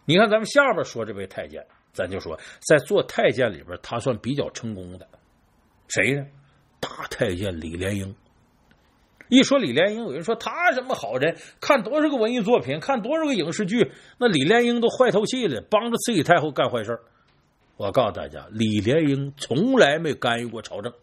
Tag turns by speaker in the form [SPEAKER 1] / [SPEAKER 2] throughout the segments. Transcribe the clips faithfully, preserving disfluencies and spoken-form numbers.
[SPEAKER 1] 你看咱们下边说这位太监，咱就说在做太监里边他算比较成功的。谁呢？大太监李莲英。一说李莲英，有人说他什么好人，看多少个文艺作品，看多少个影视剧，那李莲英都坏透气了，帮着慈禧太后干坏事。我告诉大家，李莲英从来没干预过朝政。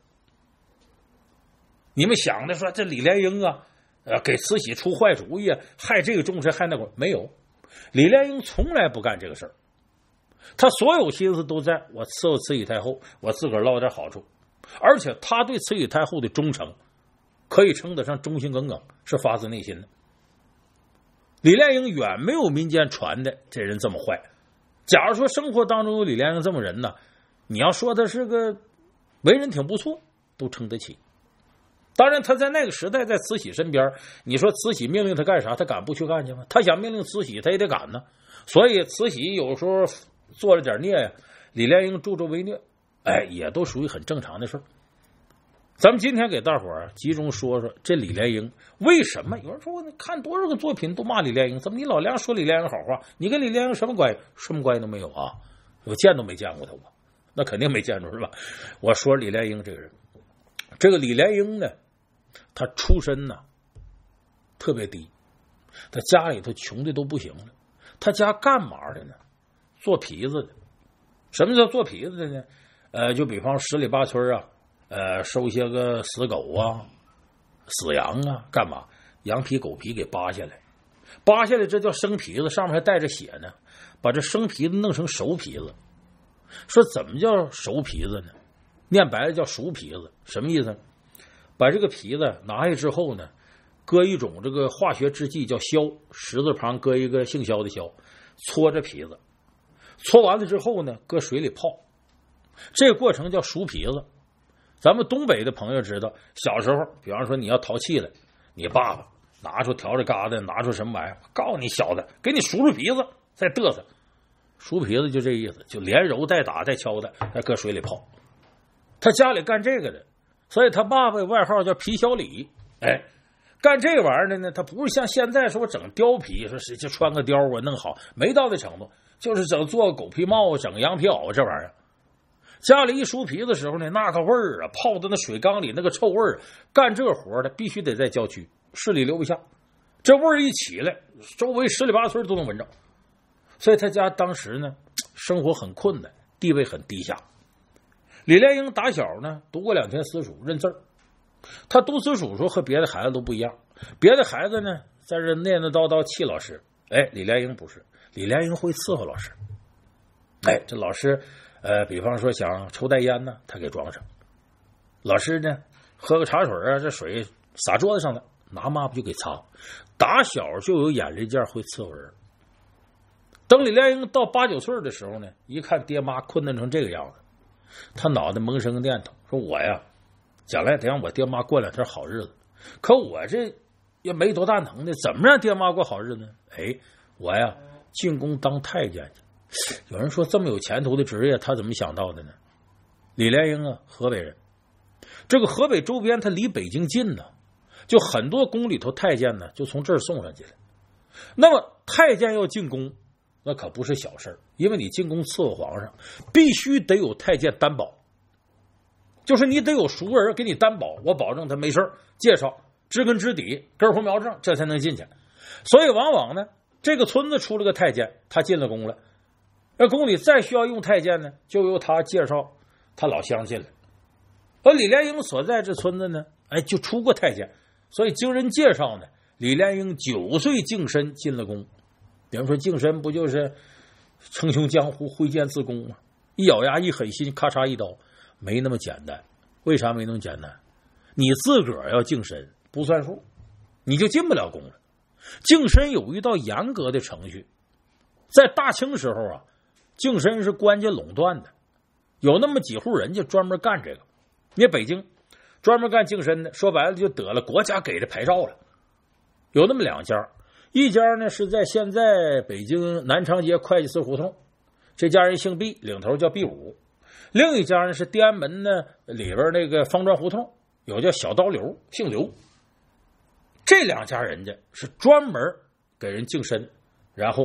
[SPEAKER 1] 你们想的说这李莲英啊，呃，给慈禧出坏主意，害这个重臣害那个，没有。李莲英从来不干这个事儿，他所有心思都在我伺候慈禧太后，我自个儿捞点好处。而且他对慈禧太后的忠诚可以称得上忠心耿耿，是发自内心的。李莲英远没有民间传的这人这么坏。假如说生活当中有李莲英这么人呢，你要说他是个为人挺不错，都称得起。当然他在那个时代在慈禧身边，你说慈禧命令他干啥，他敢不去干去吗？他想命令慈禧他也得敢呢。所以慈禧有时候做了点孽呀，李莲英助纣为虐，哎，也都属于很正常的事儿。咱们今天给大伙儿集中说说这李莲英为什么。有人说你看多少个作品都骂李莲英，怎么你老梁说李莲英好话，你跟李莲英什么关系？什么关系都没有啊，我见都没见过他，我那肯定没见着是吧？我说李莲英这个人，这个李莲英呢，他出身呢特别低，他家里头穷的都不行了。他家干嘛的呢？做皮子的。什么叫做皮子的呢？呃，就比方十里八村啊，呃，收些个死狗啊、死羊啊，干嘛？羊皮、狗皮给扒下来，扒下来这叫生皮子，上面还带着血呢。把这生皮子弄成熟皮子。说怎么叫熟皮子呢？念白了叫熟皮子，什么意思？把这个皮子拿下之后呢，搁一种这个化学制剂叫硝，十字旁搁一个姓肖的肖，搓着皮子，搓完了之后呢，搁水里泡。这个过程叫熟皮子。咱们东北的朋友知道，小时候比方说你要淘气了，你爸爸拿出笤帚疙瘩，拿出什么玩意儿，告诉你小子给你熟熟皮子再嘚瑟。熟皮子就这意思，就连揉带打带敲的，再搁水里泡。他家里干这个的，所以他爸爸外号叫皮小李。哎，干这玩意儿的呢，他不是像现在说整貂皮，说是就穿个貂我弄好，没到那程度，就是整做个狗皮帽，整羊皮袄这玩意儿。家里一熟皮的时候呢，那个味儿啊，泡在那水缸里那个臭味儿，干这活的必须得在郊区，市里留不下。这味儿一起来，周围十里八村都能闻着。所以他家当时呢，生活很困难，地位很低下。李莲英打小呢读过两天私塾，认字儿。他读私塾时候和别的孩子都不一样，别的孩子呢在这念念叨叨气老师，哎，李莲英不是，李莲英会伺候老师。哎，这老师呃，比方说想抽袋烟呢，他给装上。老师呢喝个茶水啊，这水洒桌子上了，拿抹布就给擦。打小就有眼力劲，会伺候人。等李莲英到八九岁的时候呢，一看爹妈困难成这个样子，他脑袋萌生个念头，说我呀将来得让我爹妈过两天好日子，可我这也没多大能耐，怎么让爹妈过好日子呢？哎，我呀进宫当太监去。有人说这么有前途的职业，他怎么想到的呢？李莲英啊，河北人，这个河北周边他离北京近呢，就很多宫里头太监呢就从这儿送上去了。那么太监要进宫，那可不是小事，因为你进宫伺候皇上，必须得有太监担保，就是你得有熟人给你担保，我保证他没事，介绍知根知底，根红苗正，这才能进去。所以往往呢，这个村子出了个太监，他进了宫了，那宫里再需要用太监呢，就由他介绍他老乡进来。而李莲英所在这村子呢，哎，就出过太监，所以经人介绍呢，李莲英九岁净身进了宫。比方说净身不就是称雄江湖，挥剑自宫吗？一咬牙一狠心，咔嚓一刀，没那么简单。为啥没那么简单？你自个儿要净身不算数，你就进不了宫了。净身有一道严格的程序，在大清时候啊，净身是官家垄断的，有那么几户人家专门干这个。你北京专门干净身的，说白了就得了国家给的牌照了。有那么两家，一家呢是在现在北京南长街会计司胡同，这家人姓毕，领头叫毕武。另一家呢是天安门呢里边那个方庄胡同，有叫小刀刘，姓刘。这两家人家是专门给人净身，然后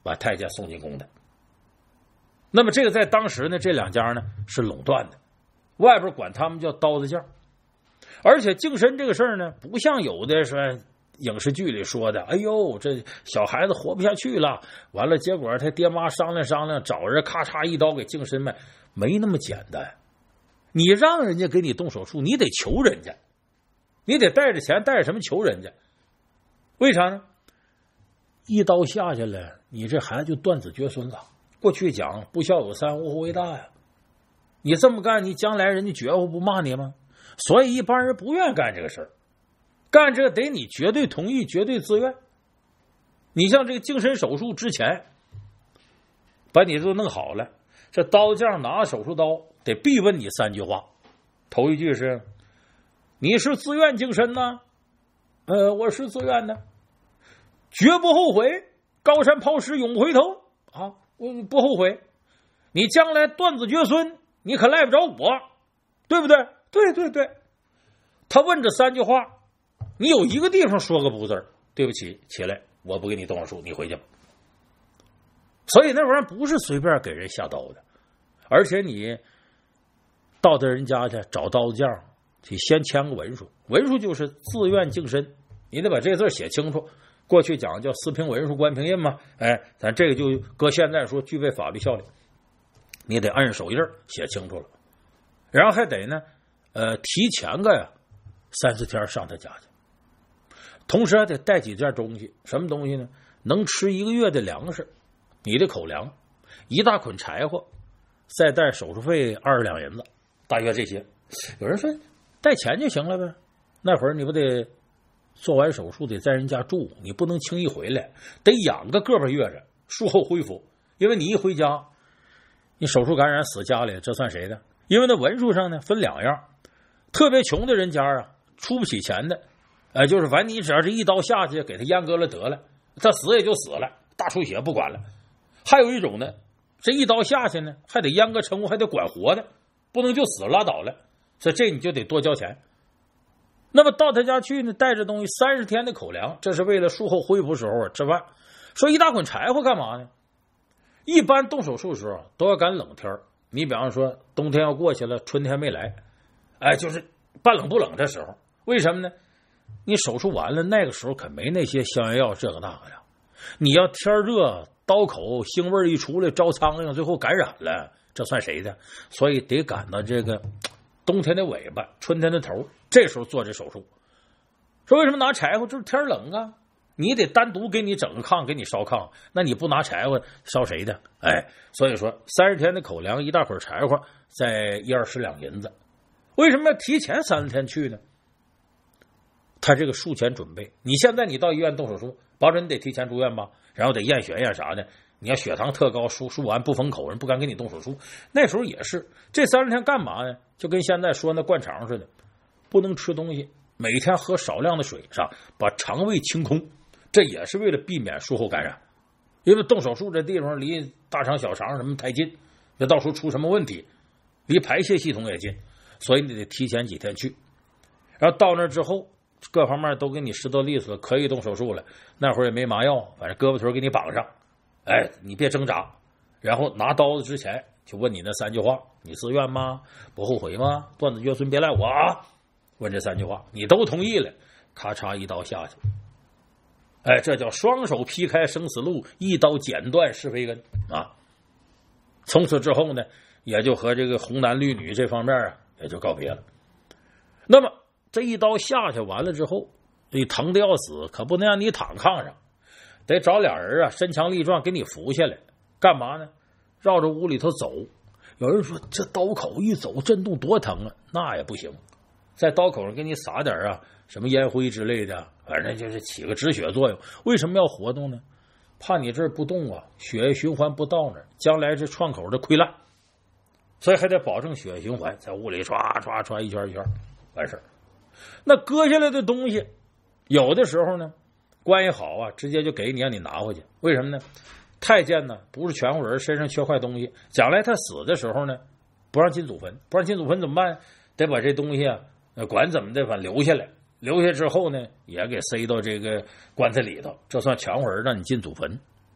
[SPEAKER 1] 把太监送进宫的。那么这个在当时呢，这两家呢是垄断的，外边管他们叫刀子匠。而且净身这个事儿呢，不像有的说影视剧里说的，哎呦，这小孩子活不下去了，完了结果他爹妈商量商量，找人咔嚓一刀给净身卖，没那么简单。你让人家给你动手术，你得求人家，你得带着钱，带着什么求人家？为啥呢？一刀下去了，你这孩子就断子绝孙了。过去讲不孝有三，无后为大呀。你这么干，你将来人家绝户不骂你吗？所以一般人不愿干这个事儿，干这得你绝对同意，绝对自愿。你像这个净身手术之前，把你都弄好了，这刀匠拿手术刀得必问你三句话。头一句是：你是自愿净身呢？呃，我是自愿的，绝不后悔，高山抛石永不回头啊！我不后悔。你将来断子绝孙，你可赖不着我，对不对？对对对。他问这三句话，你有一个地方说个不字，对不起，起来，我不给你动手术，你回去吧。所以那玩意儿不是随便给人下刀的，而且你到他人家去找刀子匠，去先签个文书，文书就是自愿净身，你得把这字写清楚。过去讲叫私凭文书官凭印嘛，哎，咱这个就搁现在说具备法律效力，你得按手印写清楚了，然后还得呢，呃，提前个呀三四天上他家去，同时还得带几件东西，什么东西呢？能吃一个月的粮食，你的口粮，一大捆柴火，再带手术费二十两银子，大约这些。有人说带钱就行了呗，那会儿你不得做完手术得在人家住，你不能轻易回来，得养个个把月着，术后恢复。因为你一回家，你手术感染死家里，这算谁的？因为那文书上呢分两样，特别穷的人家啊，出不起钱的，哎，就是反正你只要是一刀下去，给他阉割了得了，他死也就死了，大出血不管了。还有一种呢，这一刀下去呢，还得阉割成功，还得管活的，不能就死了拉倒了，所以这你就得多交钱。那么到他家去呢，带着东西三十天的口粮，这是为了术后恢复时候吃饭。说一大捆柴火干嘛呢？一般动手术的时候都要赶冷天，你比方说冬天要过去了，春天没来，哎，就是半冷不冷的时候。为什么呢？你手术完了，那个时候可没那些消炎药这个那个的，你要天热，刀口腥味一出来招苍蝇，最后感染了，这算谁的？所以得赶到这个冬天的尾巴，春天的头，这时候做这手术。说为什么拿柴火？就是天冷啊，你得单独给你整个炕，给你烧炕，那你不拿柴火烧谁的？哎，所以说三十天的口粮，一大捆柴火，再一二十两银子。为什么要提前三十天去呢？他这个术前准备，你现在你到医院动手术，保准你得提前住院吧，然后得验血验啥的，你要血糖特高，输输完不封口，人不敢给你动手术。那时候也是，这三十天干嘛呢？就跟现在说那灌肠似的，不能吃东西，每天喝少量的水，上把肠胃清空，这也是为了避免术后感染。因为动手术这地方离大肠小肠什么太近，别到时候出什么问题，离排泄系统也近，所以你得提前几天去。然后到那之后，各方面都给你拾掇利索，可以动手术了。那会儿也没麻药，反正胳膊腿给你绑上，哎，你别挣扎。然后拿刀子之前就问你那三句话：你自愿吗？不后悔吗？断子绝孙别赖我啊！问这三句话，你都同意了，咔嚓一刀下去。哎，这叫双手劈开生死路，一刀剪断是非根啊！从此之后呢，也就和这个红男绿女这方面啊，也就告别了。那么这一刀下去完了之后，你疼的要死，可不能让你躺炕上，得找俩人啊，身强力壮给你扶下来。干嘛呢？绕着屋里头走。有人说这刀口一走，震动多疼啊！那也不行，在刀口上给你撒点啊什么烟灰之类的，反正就是起个止血作用。为什么要活动呢？怕你这儿不动啊，血液循环不到那儿，将来这创口的溃烂，所以还得保证血液循环，在屋里唰唰唰一圈一圈完事儿。那割下来的东西，有的时候呢，关系好啊，直接就给你让你拿回去。为什么呢？太监呢不是全乎人，身上缺块东西，将来他死的时候呢，不让进祖坟，不让进祖坟怎么办？得把这东西啊，管怎么的，反正留下来。留下之后呢，也给塞到这个棺材里头，这算全乎人让你进祖坟。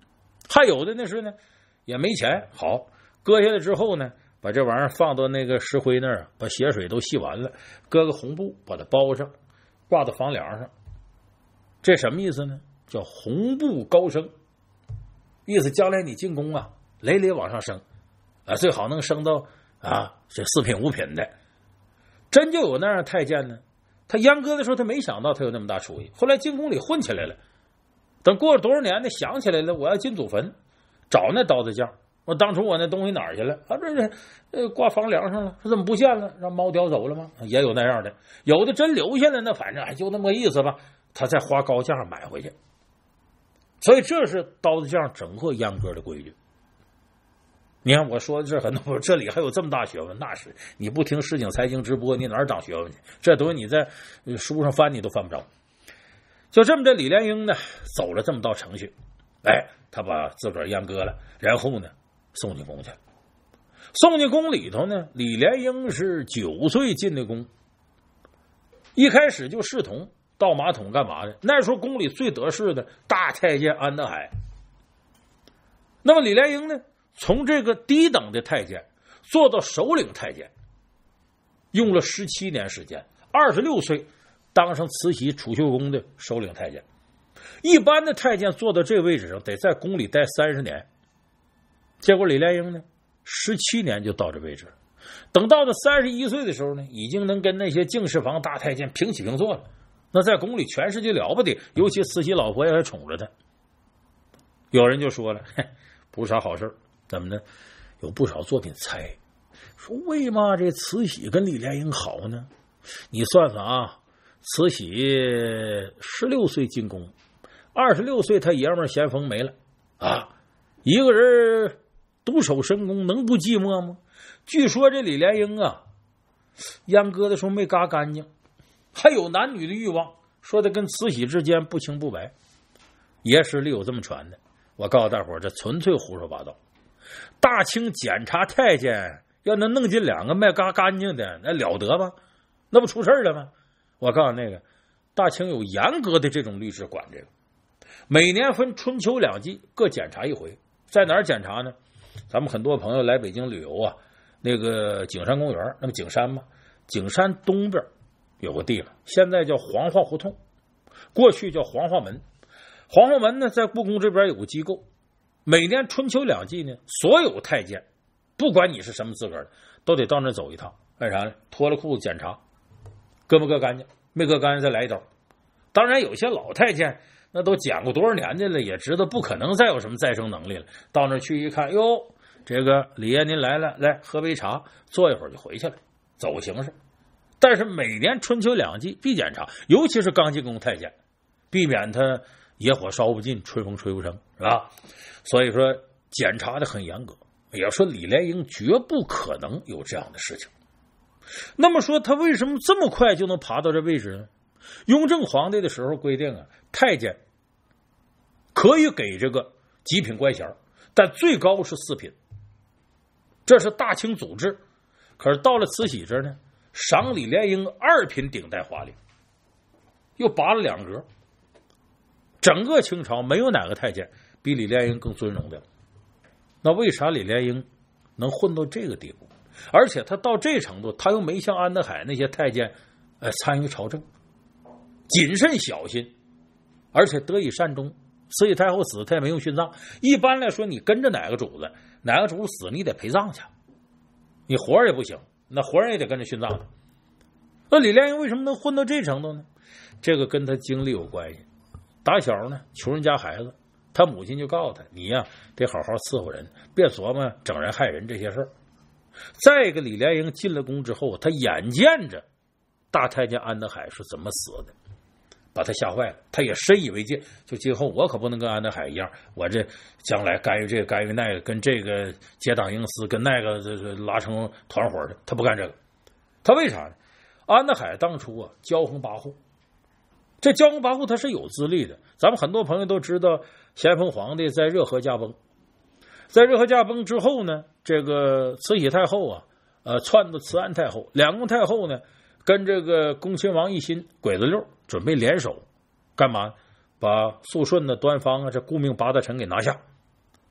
[SPEAKER 1] 还有的那是呢，也没钱，好割下来之后呢，把这玩意儿放到那个石灰那儿，把血水都洗完了，搁个红布把它包上，挂到房梁上。这什么意思呢？叫红布高升，意思将来你进宫啊，累累往上升啊，最好能升到啊这四品五品的。真就有那样太监呢，他阉割的时候他没想到他有那么大主意，后来进宫里混起来了。等过了多少年呢，想起来了，我要进祖坟，找那刀子匠，我当初我那东西哪儿去了？啊，这是呃挂房梁上了，这怎么不见了？让猫叼走了吗？也有那样的，有的真留下来呢，反正哎就那么个意思吧，他再花高价买回去。所以这是刀子匠整个阉割的规矩。你看我说这很多，这里还有这么大学问，那是你不听市井财经直播，你哪儿长学问去？这东西你在书上翻你都翻不着。就这么着，李莲英呢走了这么道程序，哎，他把自个儿阉割了，然后呢送进宫去了。送进宫里头呢，李莲英是九岁进的宫，一开始就侍从倒马桶干嘛的？那时候宫里最得势的大太监安德海。那么李莲英呢，从这个低等的太监做到首领太监，用了十七年时间，二十六岁当上慈禧储秀宫的首领太监。一般的太监做到这位置上得在宫里待三十年，结果李莲英呢十七年就到这位置了。等到了三十一岁的时候呢，已经能跟那些敬事房大太监平起平坐了。那在宫里权势就了不得，尤其慈禧老婆也还宠着他。有人就说了，不是啥好事，怎么呢？有不少作品猜说，为嘛这慈禧跟李莲英好呢？你算算啊，慈禧十六岁进宫，二十六岁他爷们儿咸丰没了啊，一个人独守深宫，能不寂寞吗？据说这李莲英啊，阉割的时候没嘎干净，还有男女的欲望，说的跟慈禧之间不清不白。野史里有这么传的，我告诉大伙儿，这纯粹胡说八道。大清检察太监要能弄进两个没嘎干净的，那了得吗？那不出事了吗？我告诉那个大清有严格的这种律制管这个，每年分春秋两季各检查一回。在哪儿检查呢？咱们很多朋友来北京旅游啊，那个景山公园，那么景山嘛，景山东边有个地方，现在叫黄化胡同，过去叫黄化门。黄化门呢，在故宫这边有个机构，每年春秋两季呢，所有太监，不管你是什么资格的，都得到那走一趟。为啥呢？脱了裤子检查，割不割干净，没割干净再来一刀。当然，有些老太监那都讲过多少年的了，也知道不可能再有什么再生能力了。到那去一看，哟，这个李爷您来了，来喝杯茶，坐一会儿就回去了，走形式。但是每年春秋两季必检查，尤其是刚进宫太监，避免他野火烧不尽，春风吹不生，是吧？所以说检查的很严格。也说李莲英绝不可能有这样的事情。那么说他为什么这么快就能爬到这位置呢？雍正皇帝的时候规定啊，太监可以给这个几品官衔，但最高是四品，这是大清祖制。可是到了慈禧这儿呢，赏李莲英二品顶戴华礼，又拔了两格。整个清朝没有哪个太监比李莲英更尊荣的。那为啥李莲英能混到这个地步？而且他到这程度，他又没像安德海那些太监呃参与朝政，谨慎小心，而且得以善终。慈禧太后死他也没用殉葬。一般来说，你跟着哪个主子，哪个主子死你得陪葬去，你活着也不行，那活人也得跟着殉葬的。那李莲英为什么能混到这程度呢？这个跟他经历有关系。打小呢，穷人家孩子，他母亲就告诉他，你呀、啊、得好好伺候人，别琢磨整人害人这些事儿。再一个，李莲英进了宫之后，他眼见着大太监安德海是怎么死的，把他吓坏了。他也深以为戒，就今后我可不能跟安德海一样，我这将来干预这个干预那个，跟这个结党营私，跟那个这这拉成团伙的。他不干这个。他为啥呢？安德海当初啊骄横跋扈，这骄横跋扈他是有资历的。咱们很多朋友都知道，咸丰皇帝在热河驾崩，在热河驾崩之后呢，这个慈禧太后啊，呃，篡的慈安太后，两宫太后呢，跟这个恭亲王奕欣、鬼子六准备联手，干嘛？把肃顺的端方啊，这顾命八大臣给拿下。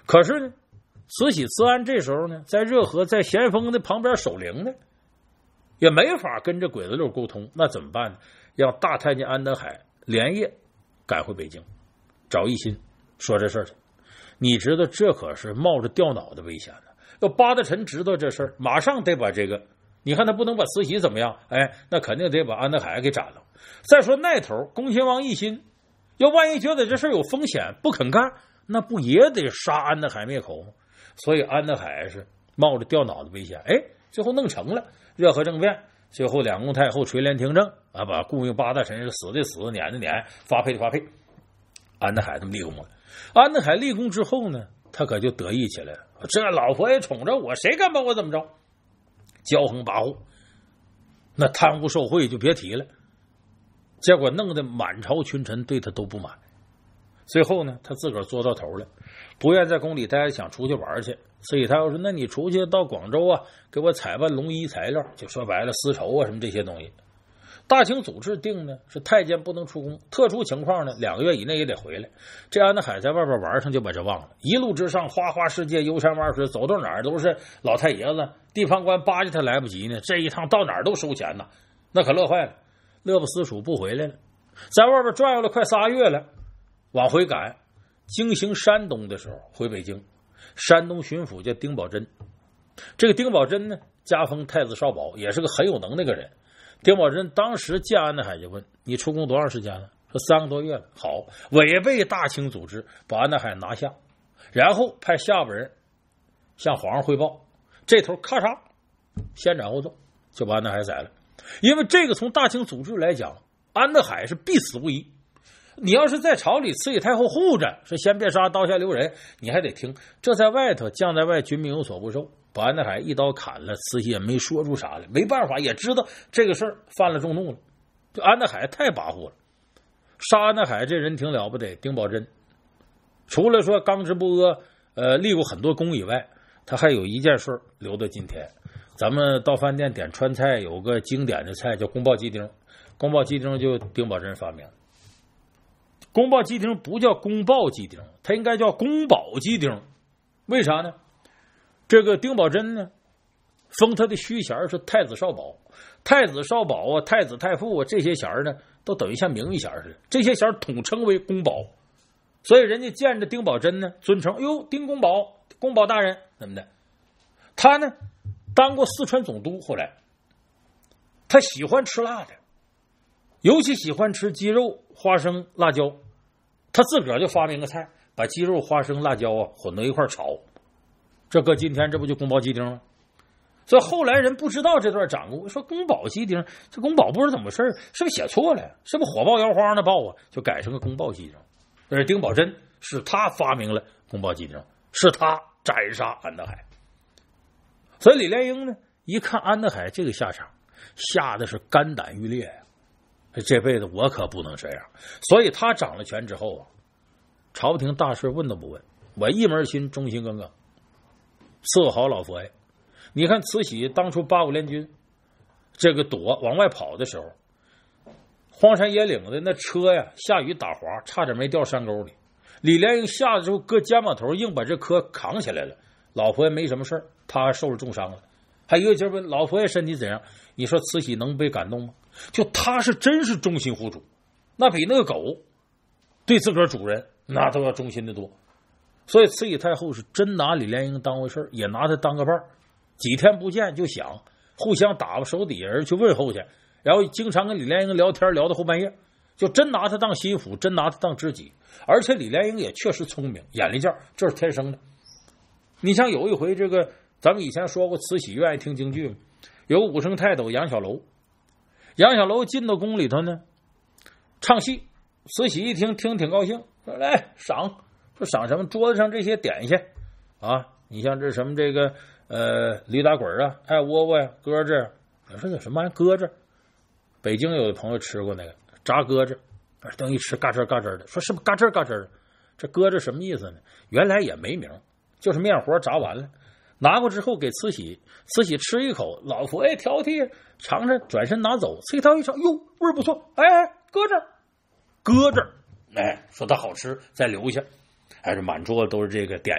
[SPEAKER 1] 可是呢，慈禧、慈安这时候呢，在热河，在咸丰的旁边守灵呢，也没法跟这鬼子六沟通，那怎么办呢？让大太监安德海连夜赶回北京，找奕欣说这事儿去。你知道这可是冒着掉脑的危险呢。要八大臣知道这事儿，马上得把这个，你看他不能把慈禧怎么样，哎，那肯定得把安德海给斩了。再说那头恭亲王奕欣，要万一觉得这事儿有风险不肯干，那不也得杀安德海灭口吗？所以安德海是冒着掉脑的危险，哎，最后弄成了热河政变。最后两宫太后垂帘听政啊，把顾命八大臣是死的死，撵的撵，发配的发配。安德海他们立功了。安德海立功之后呢，他可就得意起来了。这老婆也宠着我，谁敢把我怎么着？骄横跋扈，那贪污受贿就别提了。结果弄得满朝群臣对他都不满。最后呢，他自个儿做到头了，不愿在宫里待着，想出去玩去。慈禧太后说：“那你出去到广州啊，给我采办龙衣材料，就说白了丝绸啊什么这些东西。”大清祖制定呢是太监不能出宫，特殊情况呢两个月以内也得回来。这安德海在外边玩上就把这忘了，一路之上花花世界，游山玩水，走到哪儿都是老太爷子，地方官巴结他来不及呢，这一趟到哪儿都收钱呐，那可乐坏了，乐不思蜀不回来了，在外边转悠了快仨月了，往回赶，经行山东的时候回北京，山东巡抚叫丁宝桢，这个丁宝桢呢加封太子少保，也是个很有能耐的人。丁宝桢当时见安德海就问：“你出宫多长时间了？”说三个多月了。好，违背大清组织，把安德海拿下，然后派下边人向皇上汇报。这头咔嚓，先斩后奏，就把安德海宰了。因为这个从大清组织来讲，安德海是必死无疑。你要是在朝里，慈禧太后护着，说先别杀，刀下留人，你还得听。这在外头，将在外，君命有所不受。把安德海一刀砍了，慈禧也没说出啥来，没办法，也知道这个事儿犯了众怒了。这安德海太跋扈了，杀安德海这人挺了不得。丁宝桢除了说刚直不阿，呃，立过很多功以外，他还有一件事留到今天。咱们到饭店点川菜，有个经典的菜叫宫爆鸡丁，宫爆鸡丁就丁宝桢发明。宫爆鸡丁不叫宫爆鸡丁，它应该叫宫保鸡丁。为啥呢？这个丁宝桢呢，封他的虚衔是太子少保，太子少保啊，太子太傅啊，这些衔呢，都等于像名誉衔似的，这些衔统称为宫保，所以人家见着丁宝桢呢，尊称哟，丁公保，公保大人怎么的。他呢，当过四川总督，后来他喜欢吃辣的，尤其喜欢吃鸡肉、花生、辣椒，他自个儿就发明个菜，把鸡肉、花生、辣椒啊混到一块炒。这搁今天这不就宫保鸡丁吗？所以后来人不知道这段掌故，说宫保鸡丁，这宫保不知怎么回事，是不是写错了？是不是火爆腰花的爆啊？就改成个宫保鸡丁。但是丁宝桢是他发明了宫保鸡丁，是他斩杀安德海。所以李莲英呢，一看安德海这个下场，吓得是肝胆欲裂呀、啊！这辈子我可不能这样。所以他掌了权之后啊，朝廷大事问都不问，我一门心忠心耿耿。伺候好老佛爷。你看慈禧当初八国联军这个躲往外跑的时候，荒山野岭的那车呀，下雨打滑，差点没掉山沟里。李莲英下来之后，搁肩膀头硬把这车扛起来了。老佛爷没什么事儿，他受了重伤了。还有一劲问老佛爷身体怎样？你说慈禧能被感动吗？就他是真是忠心护主，那比那个狗对自个儿主人那都要忠心的多。所以慈禧太后是真拿李莲英当回事，也拿他当个伴儿。几天不见就想互相打发手底下人去问候去，然后经常跟李莲英聊天，聊到后半夜，就真拿他当心腹，真拿他当知己。而且李莲英也确实聪明，眼力劲儿，这是天生的。你像有一回，这个咱们以前说过，慈禧愿意听京剧嘛，有个武生泰斗杨小楼，杨小楼进到宫里头呢，唱戏，慈禧一听，听挺高兴，说来赏。说赏什么？桌子上这些点心啊，你像这什么这个呃驴打滚啊，爱窝窝呀，鸽子。我说有什么玩意鸽子？北京有的朋友吃过那个炸鸽子，等一吃嘎吱嘎吱的。说是不是嘎吱嘎吱的？这鸽子什么意思呢？原来也没名，就是面活炸完了，拿过之后给慈禧，慈禧吃一口，老佛爷挑剔尝尝，转身拿走。慈禧太后一尝，哟，味儿不错，哎哎，鸽子，鸽子，哎，说它好吃，再留下。还是满桌子都是这个点心，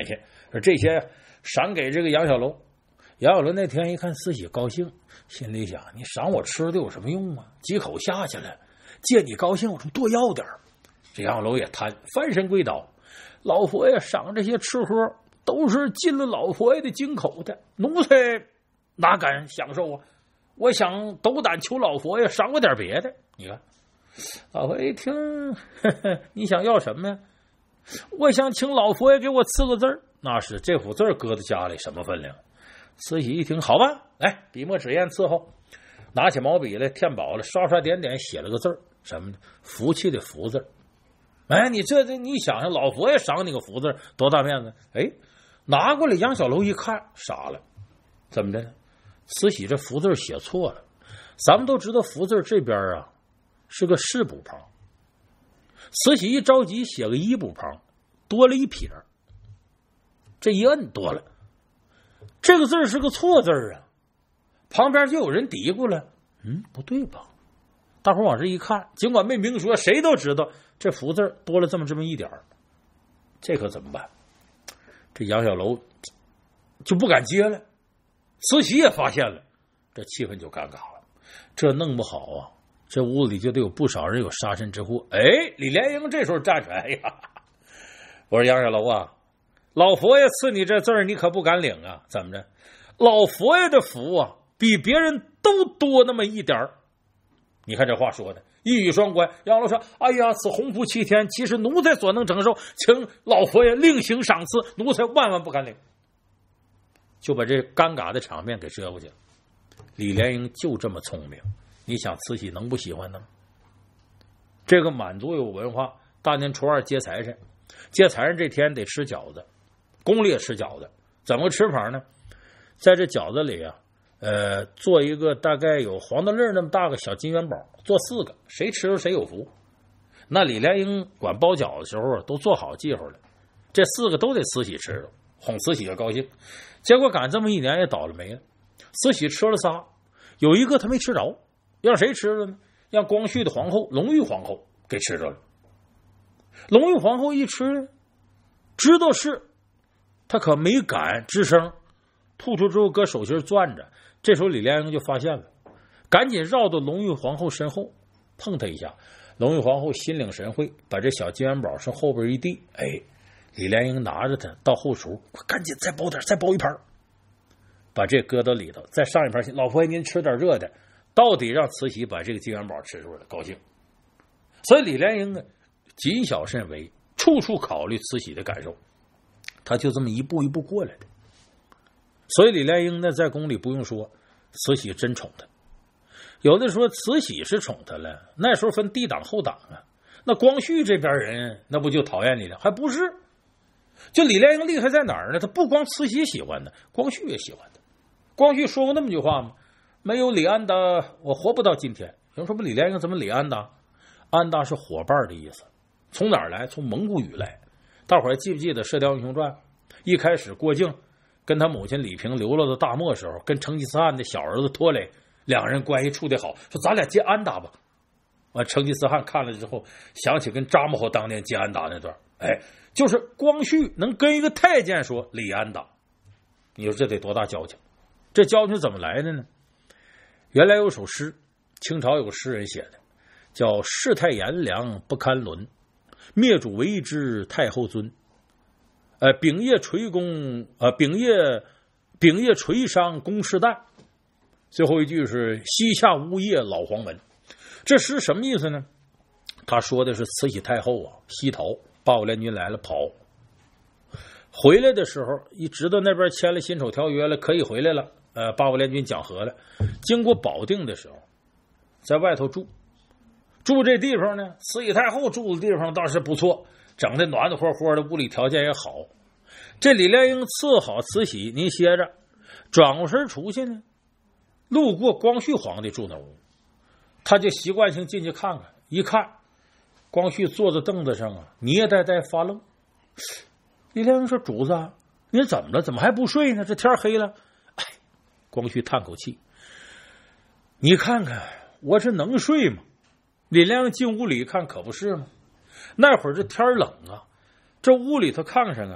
[SPEAKER 1] 这些赏给这个杨小楼。杨小楼那天一看慈禧高兴，心里想：你赏我吃的有什么用啊？几口下去了，借你高兴，我说多要点。这杨小楼也贪，翻身跪倒：老佛爷赏这些吃喝都是进了老佛爷的京口的，奴才哪敢享受啊？我想斗胆求老佛爷赏我点别的。你看，老佛爷一听，呵呵，你想要什么呀？我想请老佛爷给我赐个字儿。那是这幅字儿搁在家里什么分量？慈禧一听，好吧，来笔墨纸砚伺候，拿起毛笔来，填饱了，刷刷点点写了个字儿，什么呢？福气的福字。哎，你这这，你想想，老佛爷赏你个福字多大面子？哎，拿过来，杨小楼一看傻了，怎么的？慈禧这福字写错了。咱们都知道福字这边啊是个士补旁，慈禧一着急写个一补旁，多了一撇，这一摁多了。这个字是个错字啊，旁边就有人嘀咕了：嗯，不对吧？大伙往这一看，尽管没明说，谁都知道这福字多了这么这么一点儿，这可怎么办？这杨小楼就不敢接了，慈禧也发现了，这气氛就尴尬了。这弄不好啊，这屋里就得有不少人有杀身之祸。哎，李莲英这时候站出来，哎呀，我说杨小楼啊，老佛爷赐你这字儿，你可不敢领啊？怎么着？老佛爷的福啊，比别人都多那么一点儿。你看这话说的一语双关。杨老说：“哎呀，此鸿福齐天，其实奴才所能承受，请老佛爷另行赏赐，奴才万万不敢领。”就把这尴尬的场面给遮过去了。李莲英就这么聪明，你想慈禧能不喜欢他吗？这个满族有文化，大年初二接财神，接财神这天得吃饺子，宫里也吃饺子。怎么吃法呢？在这饺子里啊，呃，做一个大概有黄豆粒那么大个小金元宝，做四个，谁吃了谁有福。那李莲英管包饺子的时候都做好计划了，这四个都得慈禧吃了，哄慈禧的高兴。结果赶这么一年也倒了霉了，慈禧吃了仨，有一个她没吃着，让谁吃了呢？让光绪的皇后隆裕皇后给吃着了。隆裕皇后一吃，知道是，她可没敢吱声，吐出之后搁手心攥着。这时候李莲英就发现了，赶紧绕到隆裕皇后身后碰她一下。隆裕皇后心领神会，把这小金元宝从后边一递，哎，李莲英拿着它到后厨，赶紧再包点，再包一盘，把这搁到里头，再上一盘。老佛爷您吃点热的，到底让慈禧把这个金元宝吃出来，高兴。所以李莲英呢，谨小慎微，处处考虑慈禧的感受，他就这么一步一步过来的。所以李莲英呢，在宫里不用说，慈禧真宠他。有的说慈禧是宠他了，那时候分帝党后党啊，那光绪这边人那不就讨厌你了？还不是。就李莲英厉害在哪儿呢？他不光慈禧喜欢他，光绪也喜欢他。光绪说过那么句话吗？没有李安达我活不到今天。有人说不，李莲英怎么李安达？安达是伙伴的意思，从哪儿来？从蒙古语来。大伙儿记不记得《射雕英雄传》一开始郭靖跟他母亲李萍流落到大漠时候，跟成吉思汗的小儿子拖雷两人关系处得好，说咱俩接安达吧。完，成吉思汗看了之后，想起跟扎木侯当年接安达那段，哎，就是光绪能跟一个太监说李安达，你说这得多大交情？这交情怎么来的呢？原来有首诗，清朝有个诗人写的，叫世态炎凉不堪伦，灭主为之太后尊。呃，丙夜垂宫，呃，丙夜丙夜垂伤宫室旦。最后一句是西夏呜咽老黄门。这诗什么意思呢？他说的是慈禧太后啊西逃，八国联军来了跑，回来的时候一直到那边签了辛丑条约了，可以回来了。呃，八国联军讲和了，经过保定的时候，在外头住，住这地方呢，慈禧太后住的地方倒是不错，整的暖暖和和的，屋里条件也好。这李莲英伺好慈禧，您歇着，转过身出去呢，路过光绪皇帝住那屋，他就习惯性进去看看。一看，光绪坐在凳子上啊，捏呆呆发愣。李莲英说：“主子，您怎么了？怎么还不睡呢？这天黑了。”哎，光绪叹口气：“你看看，我这能睡吗？”李莲英进屋里一看，可不是吗？那会儿这天冷啊，这屋里头炕上啊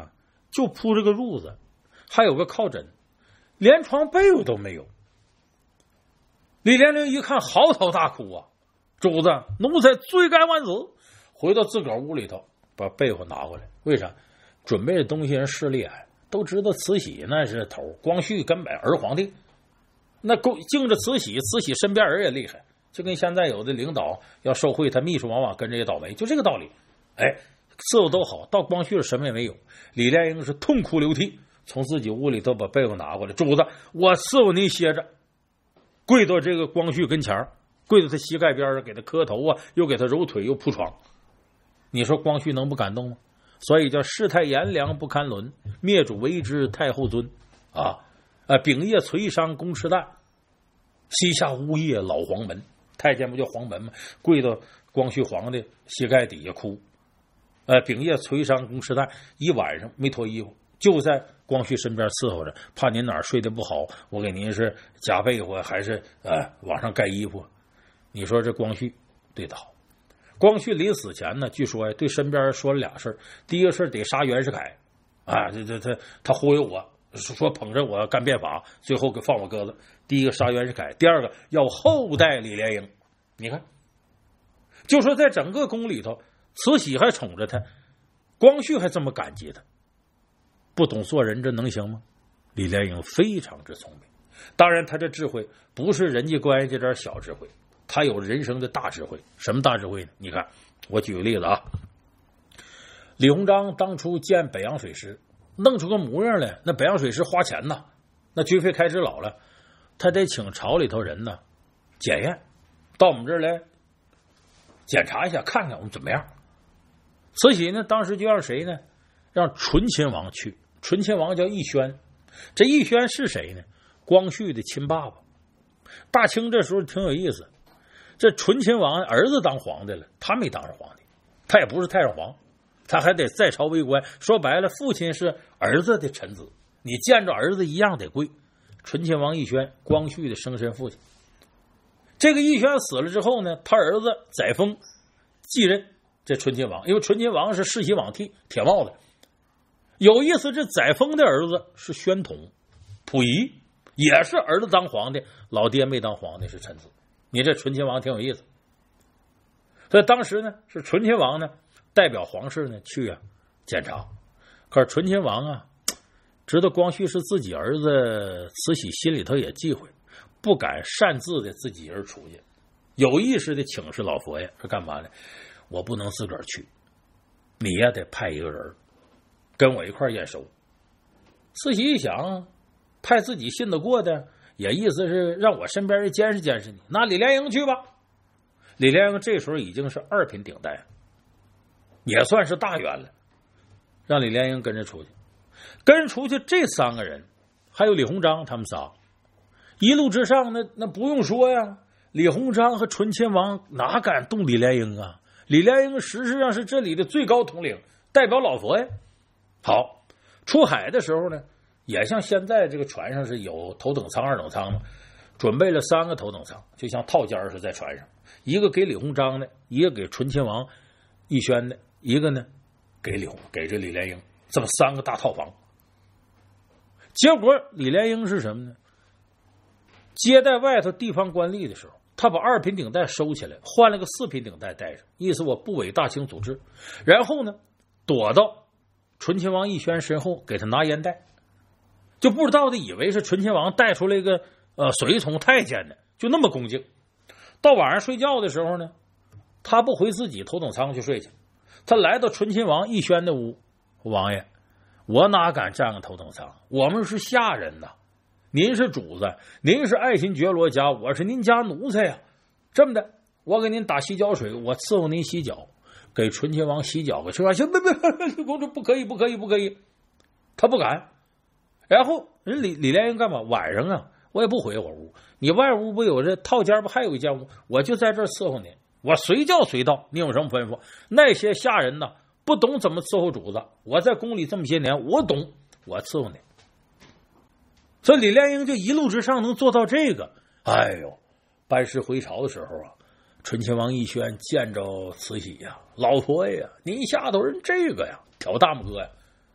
[SPEAKER 1] 就铺这个褥子，还有个靠枕，连床被窝都没有。李连英一看，嚎啕大哭啊！主子，奴才罪该万死。回到自个儿屋里头，把被窝拿过来。为啥？准备的东西人势利眼，都知道慈禧那是头，光绪根本儿皇帝，那敬着慈禧，慈禧身边人也厉害，就跟现在有的领导要受贿，他秘书往往跟着也倒霉，就这个道理。哎，伺候都好，到光绪什么也没有。李莲英是痛哭流涕，从自己屋里头把被窝拿过来，主子，我伺候您歇着，跪到这个光绪跟前，跪到他膝盖边上，给他磕头啊，又给他揉腿，又铺床。你说光绪能不感动吗？所以叫世态炎凉不堪伦，灭主为之太后尊啊！啊，丙夜垂觞宫池旦，西夏呜咽老黄门。太监不叫黄门吗？跪到光绪皇帝膝盖底下哭。呃，丙夜垂觞宫池旦，一晚上没脱衣服，就在光绪身边伺候着，怕您哪儿睡得不好，我给您是加被窝还是呃往上盖衣服。你说这光绪对他好。光绪临死前呢，据说呀，对身边说了俩事儿。第一个事儿得杀袁世凯，啊，这这这他忽悠我说捧着我干变法，最后给放我鸽子。第一个杀袁世凯，第二个要厚待李莲英。你看，就说在整个宫里头，慈禧还宠着他，光绪还这么感激他，不懂做人，这能行吗？李莲英非常之聪明，当然他这智慧不是人际关系这点小智慧。他有人生的大智慧，什么大智慧呢？你看，我举个例子啊，李鸿章当初建北洋水师，弄出个模样来，那北洋水师花钱呐，那军费开支老了，他得请朝里头人呢检验，到我们这儿来检查一下，看看我们怎么样。慈禧呢，当时就让谁呢？让醇亲王去。醇亲王叫奕轩，这奕轩是谁呢？光绪的亲爸爸。大清这时候挺有意思。这醇亲王儿子当皇帝了，他没当上皇帝，他也不是太上皇，他还得在朝为官。说白了，父亲是儿子的臣子，你见着儿子一样得跪。醇亲王奕轩，光绪的生身父亲。这个奕轩死了之后呢，他儿子载沣继任这醇亲王，因为醇亲王是世袭罔替，铁帽子。有意思，这载沣的儿子是宣统，溥仪也是儿子当皇帝，老爹没当皇帝，是臣子。你这醇亲王挺有意思，所以当时呢是醇亲王呢代表皇室呢去啊检查，可是醇亲王啊知道光绪是自己儿子，慈禧心里头也忌讳，不敢擅自的自己人出去，有意识的请示老佛爷，是干嘛呢？我不能自个儿去，你也得派一个人跟我一块验收。慈禧一想，派自己信得过的，也意思是让我身边人监视监视你，拿李莲英去吧。李莲英这时候已经是二品顶戴，也算是大员了，让李莲英跟着出去。跟着出去这三个人还有李鸿章，他们仨一路之上，那那不用说呀，李鸿章和醇亲王哪敢动李莲英啊？李莲英实质上是这里的最高统领，代表老佛爷。好，出海的时候呢，也像现在这个船上是有头等舱二等舱嘛，准备了三个头等舱，就像套间似的在船上，一个给李鸿章的，一个给醇亲王奕轩的，一个呢给李鸿给这李莲英，这么三个大套房。结果李莲英是什么呢？接待外头地方官吏的时候，他把二品顶戴收起来，换了个四品顶戴戴着，意思我不违大清祖制。然后呢，躲到醇亲王奕轩身后给他拿烟袋，就不知道的以为是醇亲王带出来一个呃随从太监的，就那么恭敬。到晚上睡觉的时候呢，他不回自己头等舱去睡去，他来到醇亲王奕轩的屋，王爷，我哪敢占个头等舱？我们是下人呐，您是主子，您是爱新觉罗家，我是您家奴才呀。这么的，我给您打洗脚水，我伺候您洗脚，给醇亲王洗脚。吃完行，不不，公主不可以，不可以，不可以，他不敢。然后人李李莲英干嘛？晚上啊，我也不回我屋，你外屋不有这套间，不还有一间屋？我就在这儿伺候你，我随叫随到，你有什么吩咐？那些下人呢，不懂怎么伺候主子，我在宫里这么些年，我懂，我伺候你。所以李莲英就一路之上能做到这个。哎呦，班师回朝的时候啊，醇亲王奕轩见着慈禧呀、啊，老佛爷呀，您下头人这个呀，挑大拇哥呀。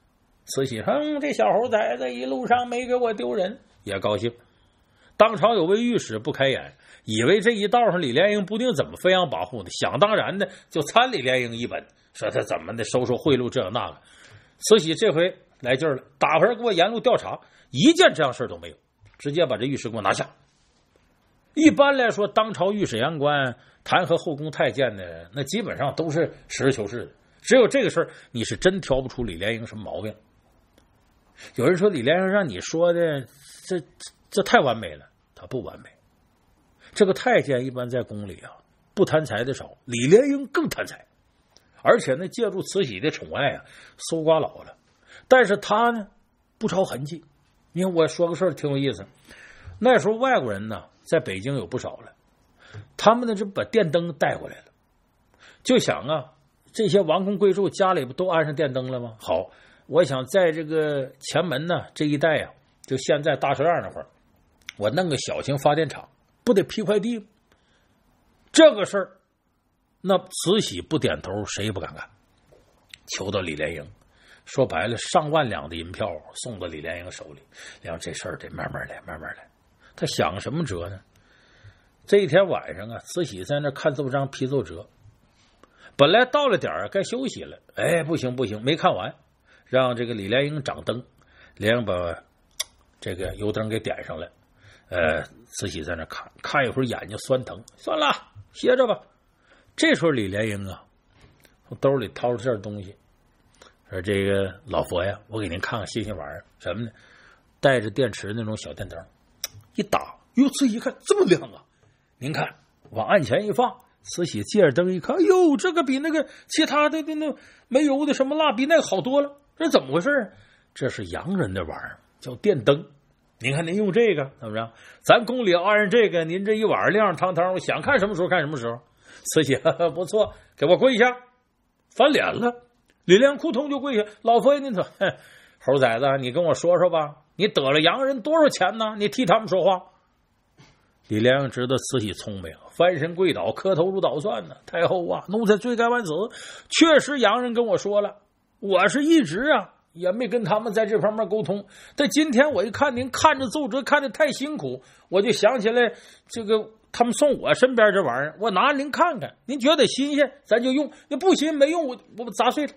[SPEAKER 1] 慈禧说：“嗯，这小猴崽子一路上没给我丢人，也高兴。”当朝有位御史不开眼，以为这一道上李莲英不定怎么飞扬跋扈的，想当然的就参李莲英一本，说他怎么的收受贿赂这那个。慈禧这回来劲儿了，打回来给我沿路调查，一件这样事都没有，直接把这御史给我拿下。一般来说，当朝御史言官弹劾后宫太监的，那基本上都是实事求是的。只有这个事儿，你是真挑不出李莲英什么毛病。有人说李莲英让你说的这这这太完美了，他不完美。这个太监一般在宫里啊，不贪财的少，李莲英更贪财，而且呢，借助慈禧的宠爱啊，搜刮老了。但是他呢，不着痕迹。你看，我说个事儿挺有意思。那时候外国人呢，在北京有不少了，他们呢就把电灯带过来了，就想啊，这些王公贵胄家里不都安上电灯了吗？好，我想在这个前门呢这一带啊，就现在大石栏那块儿，我弄个小型发电厂，不得批块地吗？这个事儿，那慈禧不点头，谁也不敢干。求到李莲英，说白了，上万两的银票送到李莲英手里，然后这事儿得慢慢来，慢慢来。他想什么辙呢？这一天晚上啊，慈禧在那看奏章批奏折，本来到了点儿该休息了，哎，不行不行，没看完，让这个李莲英掌灯，李莲英把这个油灯给点上了。呃，慈禧在那看看一会儿，眼睛酸疼，算了，歇着吧。这时候李莲英啊，从兜里掏出这东西，说：“这个老佛呀，我给您看看新鲜玩意儿，什么呢？带着电池那种小电灯。”一打，哟，慈禧一看这么亮啊！您看，往案前一放，慈禧借着灯一看，哟，这个比那个其他的那那煤油的什么蜡比那个好多了。这怎么回事？这是洋人的玩意儿，叫电灯。您看您用这个怎么着？咱宫里安上这个，您这一晚上亮堂堂，我想看什么时候看什么时候。慈禧呵呵不错，给我跪下，翻脸了。李莲扑通就跪下，老佛爷您说，猴崽子，你跟我说说吧，你得了洋人多少钱呢？你替他们说话。李莲英知道慈禧聪明，翻身跪倒，磕头如捣蒜呢。太后啊，奴才罪该万死，确实洋人跟我说了，我是一直啊也没跟他们在这方面沟通。但今天我一看您看着奏折看得太辛苦，我就想起来这个他们送我身边这玩意儿，我拿您看看，您觉得新鲜咱就用，那不新没用我我砸碎了。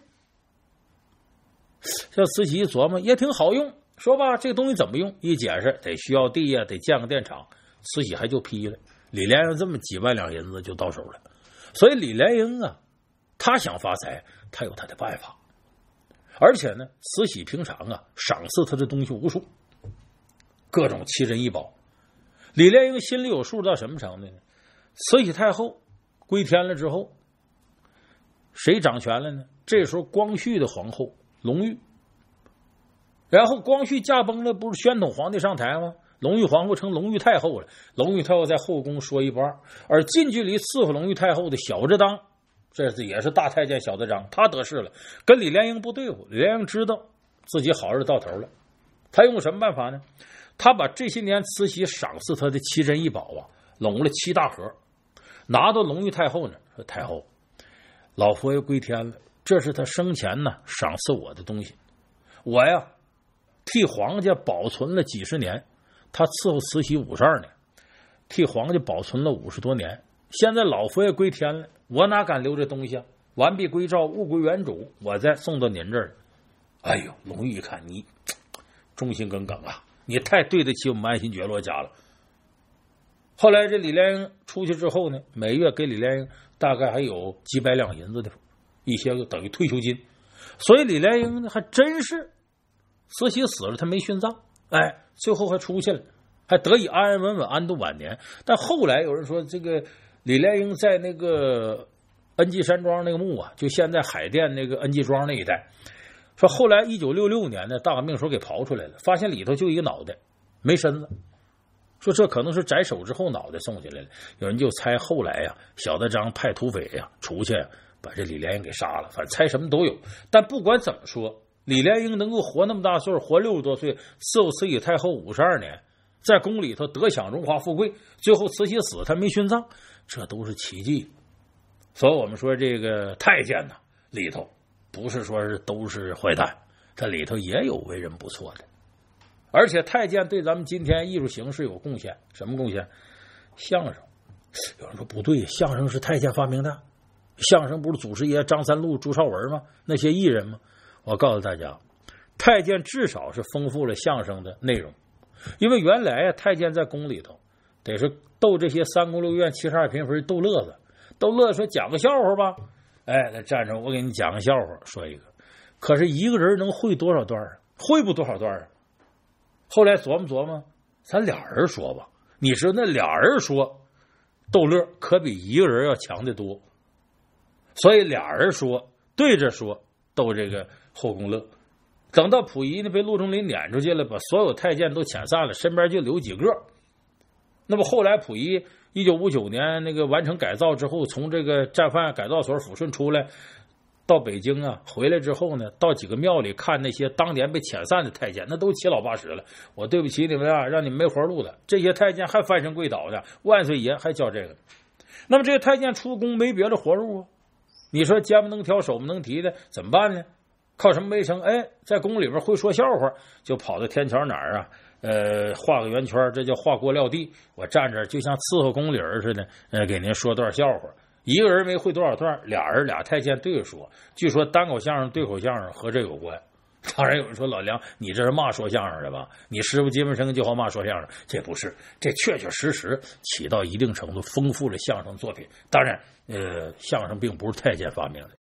[SPEAKER 1] 这慈禧一琢磨也挺好用，说吧这个东西怎么用，一解释得需要地呀，得建个电厂，慈禧还就批了。李莲英这么几万两银子就到手了。所以李莲英啊，他想发财，他有他的办法。而且呢，慈禧平常啊赏赐他的东西无数，各种奇珍异宝。李莲英心里有数到什么程度呢？慈禧太后归天了之后，谁掌权了呢？这时候光绪的皇后隆裕，然后光绪驾崩了，不是宣统皇帝上台吗？隆裕皇后成隆裕太后了。隆裕太后在后宫说一不二，而近距离伺候隆裕太后的小志当，这是也是大太监小德章，他得势了，跟李莲英不对付。李莲英知道自己好日子到头了，他用什么办法呢？他把这些年慈禧赏赐他的奇珍异宝啊，拢了七大盒，拿到隆裕太后那儿，说：“太后，老佛爷归天了，这是他生前呢赏赐我的东西，我呀替皇家保存了几十年，他伺候慈禧五十二年，替皇家保存了五十多年。现在老佛爷归天了，我哪敢留这东西啊？完璧归赵，物归原主，我再送到您这儿。”哎呦，隆裕一看你忠心耿耿啊，你太对得起我们安心觉罗家了。后来这李莲英出去之后呢，每月给李莲英大概还有几百两银子的一些个等于退休金。所以李莲英呢还真是慈禧死了他没殉葬，哎，最后还出去了，还得以安安稳稳安度晚年。但后来有人说，这个李莲英在那个恩济山庄那个墓啊，就现在海淀那个恩济庄那一带，说后来一九六六年呢，大革命时候给刨出来了，发现里头就一个脑袋没身子，说这可能是斩首之后脑袋送进来了。有人就猜后来呀、啊，小德章派土匪呀、啊、出去、啊、把这李莲英给杀了，反正猜什么都有。但不管怎么说，李莲英能够活那么大岁数，活六十多岁，伺候慈禧太后五十二年，在宫里头得享荣华富贵，最后慈禧死他没殉葬，这都是奇迹。所以我们说这个太监呢里头不是说是都是坏蛋， 这里头也有为人不错的。而且太监对咱们今天艺术形式有贡献，什么贡献？相声。有人说不对，相声是太监发明的，相声不是祖师爷张三禄、朱绍文吗？那些艺人吗？我告诉大家，太监至少是丰富了相声的内容，因为原来啊，太监在宫里头得是逗这些三宫六院七十二嫔妃逗乐子，逗乐子说讲个笑话吧，哎，那站着我给你讲个笑话，说一个。可是一个人能会多少段啊？会不多少段啊？后来琢磨琢磨，咱俩人说吧。你说那俩人说逗乐，可比一个人要强得多。所以俩人说对着说逗这个后宫乐。等到溥仪呢被陆中麟撵出去了，把所有太监都遣散了，身边就留几个。那么后来溥仪一九五九年那个完成改造之后，从这个战犯改造所抚顺出来，到北京啊，回来之后呢，到几个庙里看那些当年被遣散的太监，那都七老八十了。我对不起你们啊，让你们没活路了。这些太监还翻身跪倒的，万岁爷还叫这个。那么这些太监出宫没别的活路啊，你说肩不能挑，手不能提的，怎么办呢？靠什么为生？哎，在宫里边会说笑话，就跑到天桥哪儿啊，呃，画个圆圈，这叫画锅撂地。我站这就像伺候宫里人似的，呃，给您说段笑话。一个人没会多少段，俩人俩太监对着说。据说单口相声、对口相声和这有关。当然有人说老梁，你这是骂说相声的吧？你师傅金文生就好骂说相声，这不是，这确确实实起到一定程度丰富了相声作品。当然，呃，相声并不是太监发明的。